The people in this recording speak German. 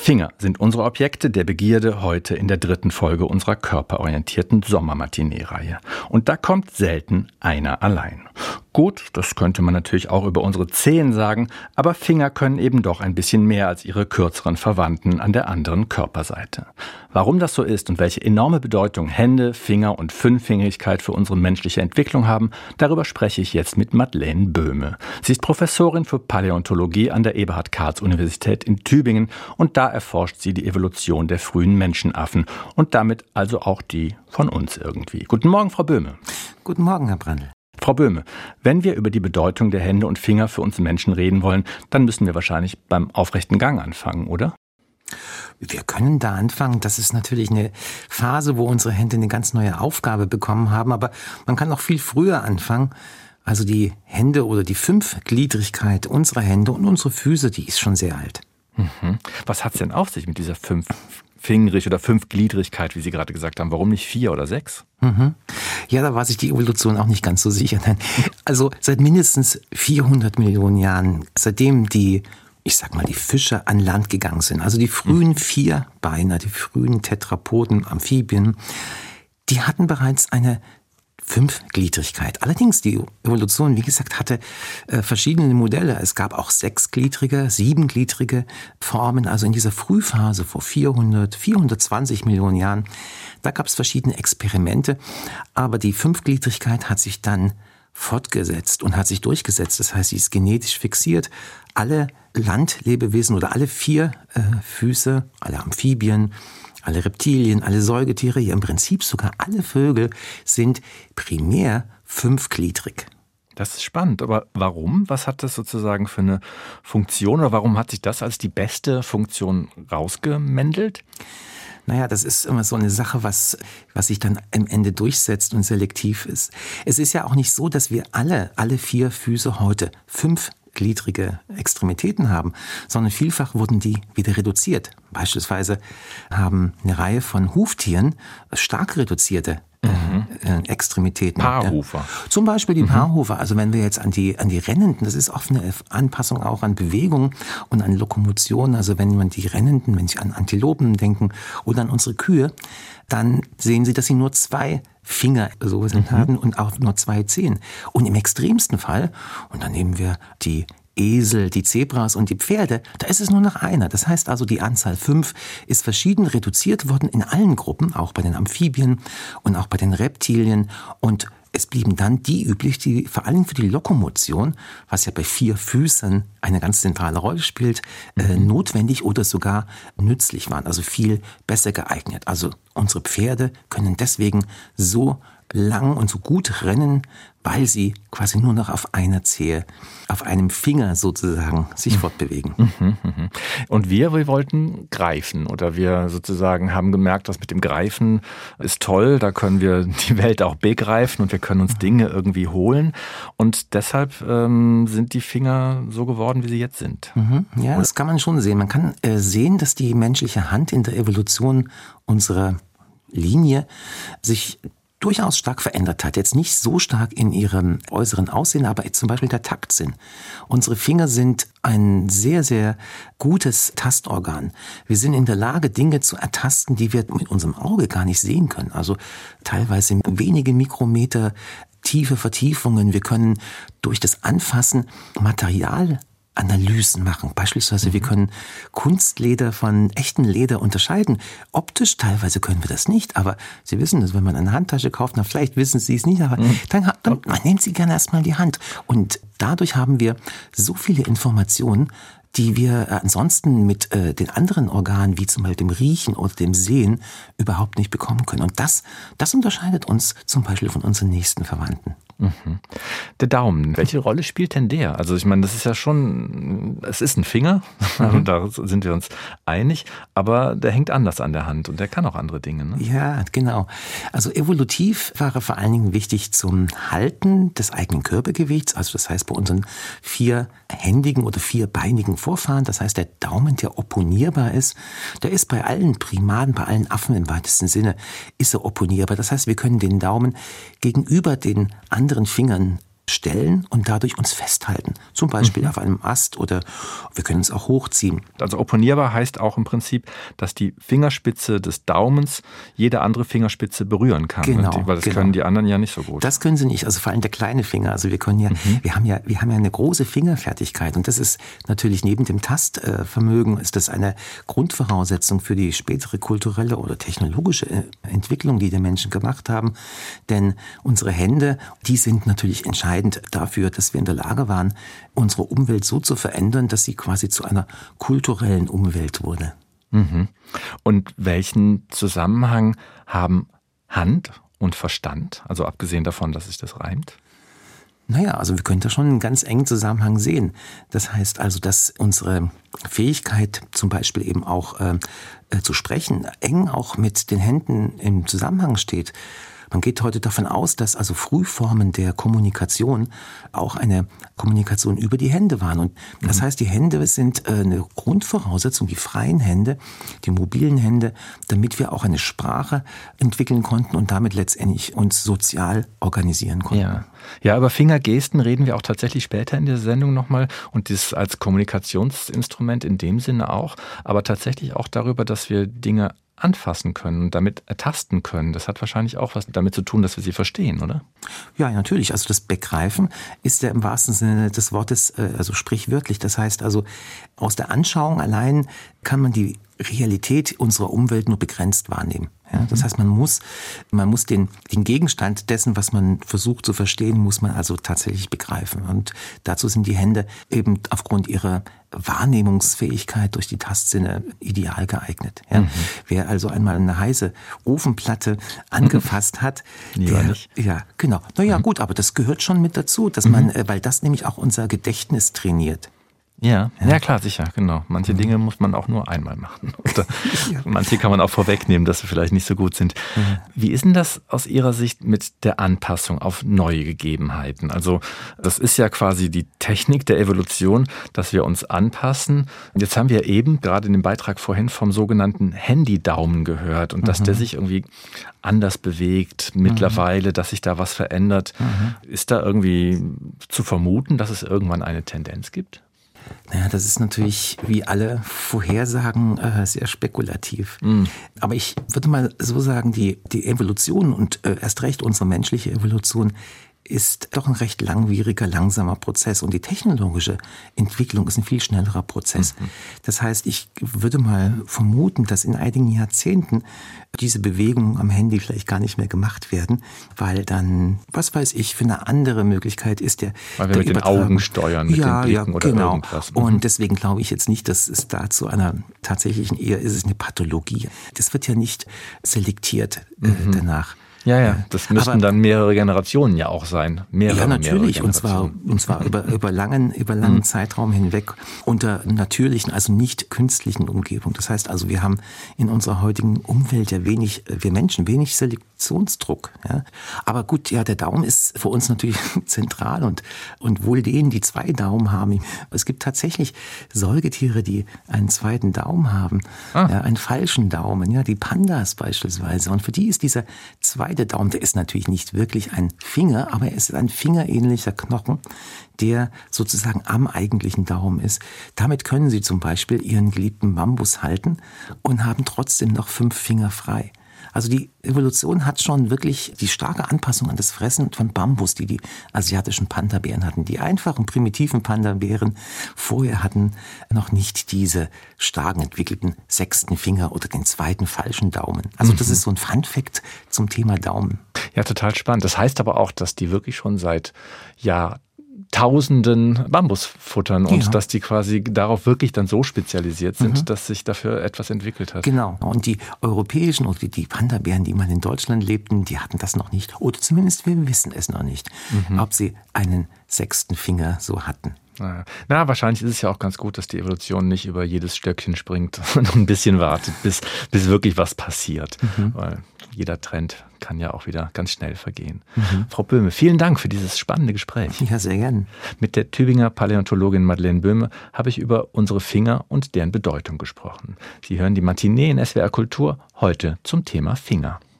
Finger sind unsere Objekte der Begierde heute in der 3. Folge unserer körperorientierten Sommermatinee-Reihe. Und da kommt selten einer allein. Gut, das könnte man natürlich auch über unsere Zehen sagen, aber Finger können eben doch ein bisschen mehr als ihre kürzeren Verwandten an der anderen Körperseite. Warum das so ist und welche enorme Bedeutung Hände, Finger und Fünffingerigkeit für unsere menschliche Entwicklung haben, darüber spreche ich jetzt mit Madeleine Böhme. Sie ist Professorin für Paläontologie an der Eberhard-Karls-Universität in Tübingen und da erforscht sie die Evolution der frühen Menschenaffen und damit also auch die von uns irgendwie. Guten Morgen, Frau Böhme. Guten Morgen, Herr Brandl. Frau Böhme, wenn wir über die Bedeutung der Hände und Finger für uns Menschen reden wollen, dann müssen wir wahrscheinlich beim aufrechten Gang anfangen, oder? Wir können da anfangen. Das ist natürlich eine Phase, wo unsere Hände eine ganz neue Aufgabe bekommen haben, aber man kann auch viel früher anfangen. Also die Hände oder die Fünfgliedrigkeit unserer Hände und unsere Füße, die ist schon sehr alt. Was hat's denn auf sich mit dieser Fünffingerig oder Fünfgliedrigkeit, wie Sie gerade gesagt haben? Warum nicht 4 oder 6? Ja, da war sich die Evolution auch nicht ganz so sicher. Also seit mindestens 400 Millionen Jahren, seitdem die Fische an Land gegangen sind, also die frühen Vierbeiner, die frühen Tetrapoden, Amphibien, die hatten bereits eine Fünfgliedrigkeit. Allerdings, die Evolution, wie gesagt, hatte verschiedene Modelle. Es gab auch 6gliedrige, 7gliedrige Formen. Also in dieser Frühphase vor 420 Millionen Jahren, da gab es verschiedene Experimente. Aber die Fünfgliedrigkeit hat sich dann fortgesetzt und hat sich durchgesetzt. Das heißt, sie ist genetisch fixiert. Alle Landlebewesen oder alle 4 Füße, alle Amphibien, alle Reptilien, alle Säugetiere, ja im Prinzip sogar alle Vögel sind primär fünfgliedrig. Das ist spannend, aber warum? Was hat das sozusagen für eine Funktion oder warum hat sich das als die beste Funktion rausgemändelt? Naja, das ist immer so eine Sache, was sich dann am Ende durchsetzt und selektiv ist. Es ist ja auch nicht so, dass wir alle 4 Füße heute fünfgliedrige Extremitäten haben, sondern vielfach wurden die wieder reduziert. Beispielsweise haben eine Reihe von Huftieren stark reduzierte Extremitäten. Paarhufer. Ja. Zum Beispiel die Paarhufer. Also wenn wir jetzt an die Rennenden, das ist oft eine Anpassung auch an Bewegung und an Lokomotion. Also wenn man die Rennenden, wenn Sie an Antilopen denken oder an unsere Kühe, dann sehen Sie, dass sie nur 2 Finger so haben und auch nur 2 Zehen. Und im extremsten Fall, und dann nehmen wir die Esel, die Zebras und die Pferde, da ist es nur noch einer. Das heißt also, die Anzahl 5 ist verschieden reduziert worden in allen Gruppen, auch bei den Amphibien und auch bei den Reptilien. Und es blieben dann die üblich, die vor allem für die Lokomotion, was ja bei 4 Füßen eine ganz zentrale Rolle spielt, notwendig oder sogar nützlich waren, also viel besser geeignet. Also unsere Pferde können deswegen so lang und so gut rennen, weil sie quasi nur noch auf einer Zehe, auf einem Finger sozusagen sich fortbewegen. Und wir wollten greifen oder wir sozusagen haben gemerkt, dass mit dem Greifen ist toll, da können wir die Welt auch begreifen und wir können uns Dinge irgendwie holen und deshalb sind die Finger so geworden, wie sie jetzt sind. Ja, das kann man schon sehen. Man kann sehen, dass die menschliche Hand in der Evolution unserer Linie sich durchaus stark verändert hat. Jetzt nicht so stark in ihrem äußeren Aussehen, aber zum Beispiel der Taktsinn. Unsere Finger sind ein sehr, sehr gutes Tastorgan. Wir sind in der Lage, Dinge zu ertasten, die wir mit unserem Auge gar nicht sehen können. Also teilweise wenige Mikrometer tiefe Vertiefungen. Wir können durch das Anfassen Materialanalysen machen. Beispielsweise, wir können Kunstleder von echtem Leder unterscheiden. Optisch teilweise können wir das nicht, aber Sie wissen das, wenn man eine Handtasche kauft, na vielleicht wissen Sie es nicht, aber dann nehmen Sie gerne erstmal die Hand. Und dadurch haben wir so viele Informationen, die wir ansonsten mit den anderen Organen, wie zum Beispiel dem Riechen oder dem Sehen, überhaupt nicht bekommen können. Und das unterscheidet uns zum Beispiel von unseren nächsten Verwandten. Der Daumen, welche Rolle spielt denn der? Also ich meine, das ist ja schon, es ist ein Finger, da sind wir uns einig, aber der hängt anders an der Hand und der kann auch andere Dinge. Ne? Ja, genau. Also evolutiv war er vor allen Dingen wichtig zum Halten des eigenen Körpergewichts, also das heißt bei unseren 4händigen oder 4beinigen Vorfahren, das heißt der Daumen, der opponierbar ist, der ist bei allen Primaten, bei allen Affen im weitesten Sinne, ist er opponierbar. Das heißt, wir können den Daumen gegenüber den anderen Fingern stellen und dadurch uns festhalten. Zum Beispiel auf einem Ast oder wir können es auch hochziehen. Also opponierbar heißt auch im Prinzip, dass die Fingerspitze des Daumens jede andere Fingerspitze berühren kann. Genau, weil das können die anderen ja nicht so gut. Das können sie nicht, also vor allem der kleine Finger. Also wir können wir haben ja eine große Fingerfertigkeit und das ist natürlich neben dem Tastvermögen ist das eine Grundvoraussetzung für die spätere kulturelle oder technologische Entwicklung, die die Menschen gemacht haben. Denn unsere Hände, die sind natürlich entscheidend dafür, dass wir in der Lage waren, unsere Umwelt so zu verändern, dass sie quasi zu einer kulturellen Umwelt wurde. Mhm. Und welchen Zusammenhang haben Hand und Verstand? Also abgesehen davon, dass sich das reimt? Naja, also wir können da schon einen ganz engen Zusammenhang sehen. Das heißt also, dass unsere Fähigkeit, zum Beispiel eben auch zu sprechen, eng auch mit den Händen im Zusammenhang steht. Man geht heute davon aus, dass also Frühformen der Kommunikation auch eine Kommunikation über die Hände waren. Und das heißt, die Hände sind eine Grundvoraussetzung, die freien Hände, die mobilen Hände, damit wir auch eine Sprache entwickeln konnten und damit letztendlich uns sozial organisieren konnten. Ja, über Fingergesten reden wir auch tatsächlich später in der Sendung nochmal und das als Kommunikationsinstrument in dem Sinne auch, aber tatsächlich auch darüber, dass wir Dinge anfassen können und damit ertasten können. Das hat wahrscheinlich auch was damit zu tun, dass wir sie verstehen, oder? Ja, natürlich. Also das Begreifen ist ja im wahrsten Sinne des Wortes, also sprichwörtlich. Das heißt also, aus der Anschauung allein kann man die Realität unserer Umwelt nur begrenzt wahrnehmen. Ja, das heißt, man muss den Gegenstand dessen, was man versucht zu verstehen, muss man also tatsächlich begreifen. Und dazu sind die Hände eben aufgrund ihrer Wahrnehmungsfähigkeit durch die Tastsinn ideal geeignet. Ja. Wer also einmal eine heiße Ofenplatte angefasst hat, ja, genau. Naja, gut, aber das gehört schon mit dazu, dass man, weil das nämlich auch unser Gedächtnis trainiert. Ja, klar, sicher, genau. Manche Dinge muss man auch nur einmal machen. Oder manche kann man auch vorwegnehmen, dass sie vielleicht nicht so gut sind. Wie ist denn das aus Ihrer Sicht mit der Anpassung auf neue Gegebenheiten? Also das ist ja quasi die Technik der Evolution, dass wir uns anpassen. Und jetzt haben wir eben gerade in dem Beitrag vorhin vom sogenannten Handydaumen gehört und dass der sich irgendwie anders bewegt mittlerweile, dass sich da was verändert. Ist da irgendwie zu vermuten, dass es irgendwann eine Tendenz gibt? Naja, das ist natürlich wie alle Vorhersagen sehr spekulativ. Aber ich würde mal so sagen, die Evolution und erst recht unsere menschliche Evolution ist doch ein recht langwieriger, langsamer Prozess. Und die technologische Entwicklung ist ein viel schnellerer Prozess. Das heißt, ich würde mal vermuten, dass in einigen Jahrzehnten diese Bewegungen am Handy vielleicht gar nicht mehr gemacht werden, weil dann, was weiß ich, für eine andere Möglichkeit ist weil wir mit den Augen steuern, mit den Blicken oder irgendwas. Und deswegen glaube ich jetzt nicht, dass es da zu einer tatsächlichen, eher ist es eine Pathologie. Das wird ja nicht selektiert danach. Ja, das müssten dann mehrere Generationen ja auch sein. Ja, natürlich, und zwar über langen Zeitraum hinweg unter natürlichen, also nicht künstlichen Umgebung. Das heißt also, wir haben in unserer heutigen Umwelt ja wir Menschen wenig Selektionsdruck. Ja. Aber gut, ja, der Daumen ist für uns natürlich zentral und wohl denen, die 2 Daumen haben. Es gibt tatsächlich Säugetiere, die einen zweiten Daumen haben, einen falschen Daumen, ja, die Pandas beispielsweise. Und für die ist dieser zweite Daumen, der ist natürlich nicht wirklich ein Finger, aber er ist ein fingerähnlicher Knochen, der sozusagen am eigentlichen Daumen ist. Damit können sie zum Beispiel ihren geliebten Bambus halten und haben trotzdem noch 5 Finger frei. Also die Evolution hat schon wirklich die starke Anpassung an das Fressen von Bambus, die asiatischen Panda-Bären hatten. Die einfachen, primitiven Panda-Bären vorher hatten noch nicht diese stark entwickelten 6. Finger oder den 2. falschen Daumen. Also das ist so ein Fun-Fact zum Thema Daumen. Ja, total spannend. Das heißt aber auch, dass die wirklich schon seit Tausenden Bambus futtern und dass die quasi darauf wirklich dann so spezialisiert sind, dass sich dafür etwas entwickelt hat. Genau. Und die europäischen oder die Panda-Bären, die mal in Deutschland lebten, die hatten das noch nicht. Oder zumindest wir wissen es noch nicht, ob sie einen 6. Finger so hatten. Na, wahrscheinlich ist es ja auch ganz gut, dass die Evolution nicht über jedes Stöckchen springt und ein bisschen wartet, bis wirklich was passiert. Weil jeder Trend kann ja auch wieder ganz schnell vergehen. Frau Böhme, vielen Dank für dieses spannende Gespräch. Ja, sehr gern. Mit der Tübinger Paläontologin Madeleine Böhme habe ich über unsere Finger und deren Bedeutung gesprochen. Sie hören die Matinee in SWR Kultur, heute zum Thema Finger.